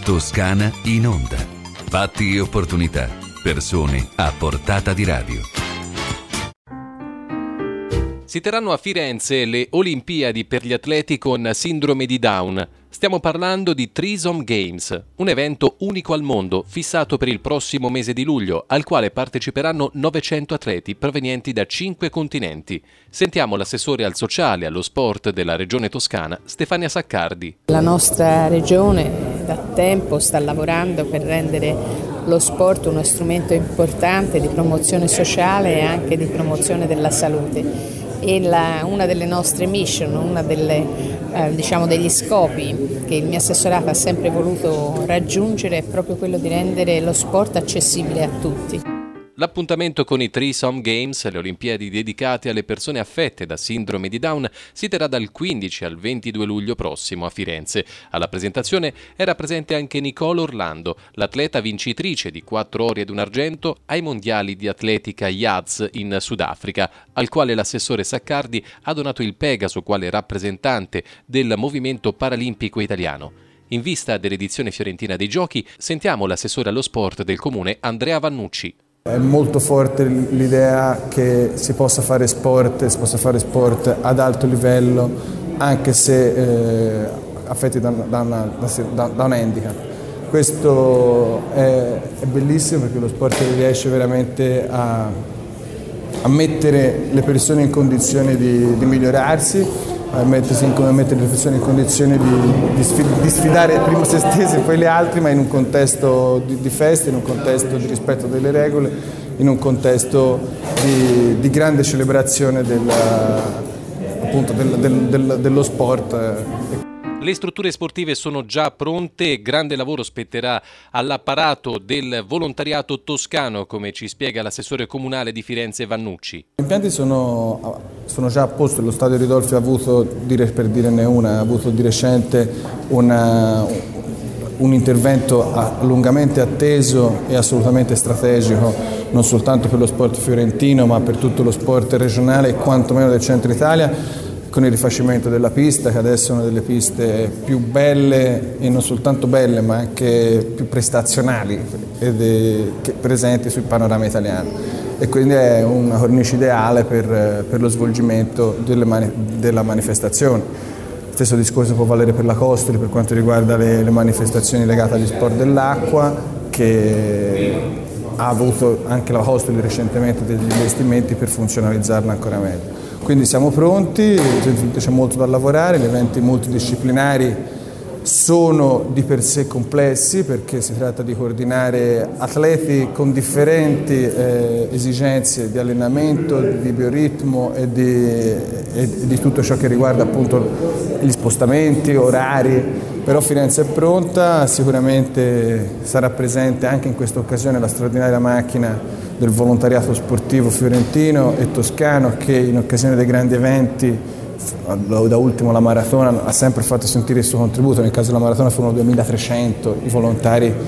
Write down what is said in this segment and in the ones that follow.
Toscana in onda. Fatti e opportunità. Persone a portata di radio. Si terranno a Firenze le Olimpiadi per gli atleti con sindrome di Down. Stiamo parlando di Trisom Games, un evento unico al mondo, fissato per il prossimo mese di luglio, al quale parteciperanno 900 atleti provenienti da 5 continenti. Sentiamo l'assessore al sociale e allo sport della Regione Toscana, Stefania Saccardi. La nostra Regione da tempo sta lavorando per rendere lo sport uno strumento importante di promozione sociale e anche di promozione della salute. E una delle nostre mission, una degli scopi che il mio assessorato ha sempre voluto raggiungere è proprio quello di rendere lo sport accessibile a tutti. L'appuntamento con i Trisom Games, le Olimpiadi dedicate alle persone affette da sindrome di Down, si terrà dal 15 al 22 luglio prossimo a Firenze. Alla presentazione era presente anche Nicole Orlando, l'atleta vincitrice di 4 ori ed un argento ai mondiali di atletica IADS in Sudafrica, al quale l'assessore Saccardi ha donato il Pegaso quale rappresentante del movimento paralimpico italiano. In vista dell'edizione fiorentina dei Giochi, sentiamo l'assessore allo sport del comune Andrea Vannucci. È molto forte l'idea che si possa fare sport ad alto livello anche se affetti da un handicap. Questo è bellissimo perché lo sport riesce veramente a mettere le persone in condizione di migliorarsi, a mettere le persone in condizione di sfidare prima se stessi e poi le altre, ma in un contesto di festa, in un contesto di rispetto delle regole, in un contesto di grande celebrazione dello sport. Le strutture sportive sono già pronte e grande lavoro spetterà all'apparato del volontariato toscano, come ci spiega l'assessore comunale di Firenze Vannucci. Gli impianti sono già a posto, lo stadio Ridolfi ha avuto, per dirne una, ha avuto di recente un intervento lungamente atteso e assolutamente strategico, non soltanto per lo sport fiorentino ma per tutto lo sport regionale e quantomeno del centro Italia, con il rifacimento della pista, che adesso è una delle piste più belle e non soltanto belle ma anche più prestazionali presenti sul panorama italiano, e quindi è una cornice ideale per lo svolgimento della manifestazione. Lo stesso discorso può valere per la Costoli per quanto riguarda le manifestazioni legate agli sport dell'acqua, che ha avuto anche la Costoli recentemente degli investimenti per funzionalizzarla ancora meglio. Quindi siamo pronti, c'è molto da lavorare, gli eventi multidisciplinari sono di per sé complessi perché si tratta di coordinare atleti con differenti esigenze di allenamento, di bioritmo e di tutto ciò che riguarda appunto gli spostamenti, orari. Però Firenze è pronta, sicuramente sarà presente anche in questa occasione la straordinaria macchina del volontariato sportivo fiorentino e toscano che in occasione dei grandi eventi, da ultimo la maratona, ha sempre fatto sentire il suo contributo. Nel caso della maratona furono 2300 i volontari.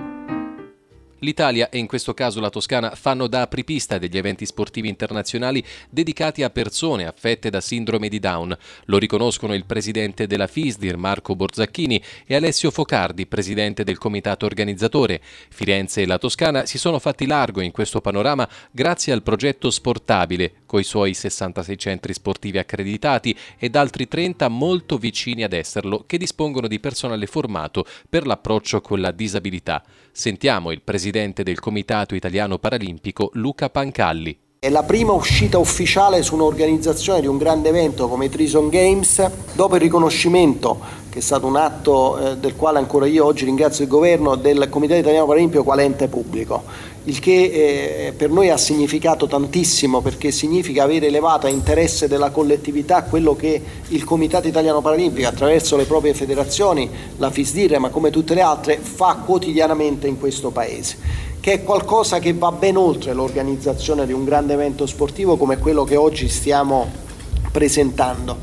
L'Italia e in questo caso la Toscana fanno da apripista degli eventi sportivi internazionali dedicati a persone affette da sindrome di Down. Lo riconoscono il presidente della FISDIR Marco Borzacchini e Alessio Focardi, presidente del comitato organizzatore. Firenze e la Toscana si sono fatti largo in questo panorama grazie al progetto Sportabile, coi suoi 66 centri sportivi accreditati ed altri 30 molto vicini ad esserlo, che dispongono di personale formato per l'approccio con la disabilità. Sentiamo il presidente del Comitato Italiano Paralimpico Luca Pancalli. È la prima uscita ufficiale su un'organizzazione di un grande evento come i Trisom Games, dopo il riconoscimento, che è stato un atto del quale ancora io oggi ringrazio il governo, del Comitato Italiano Paralimpico quale ente pubblico, il che per noi ha significato tantissimo, perché significa avere elevato interesse della collettività a quello che il Comitato Italiano Paralimpico, attraverso le proprie federazioni, la FISDIR, ma come tutte le altre, fa quotidianamente in questo Paese, che è qualcosa che va ben oltre l'organizzazione di un grande evento sportivo come quello che oggi stiamo presentando.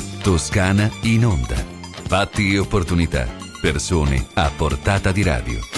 Toscana in onda. Fatti e opportunità. Persone a portata di radio.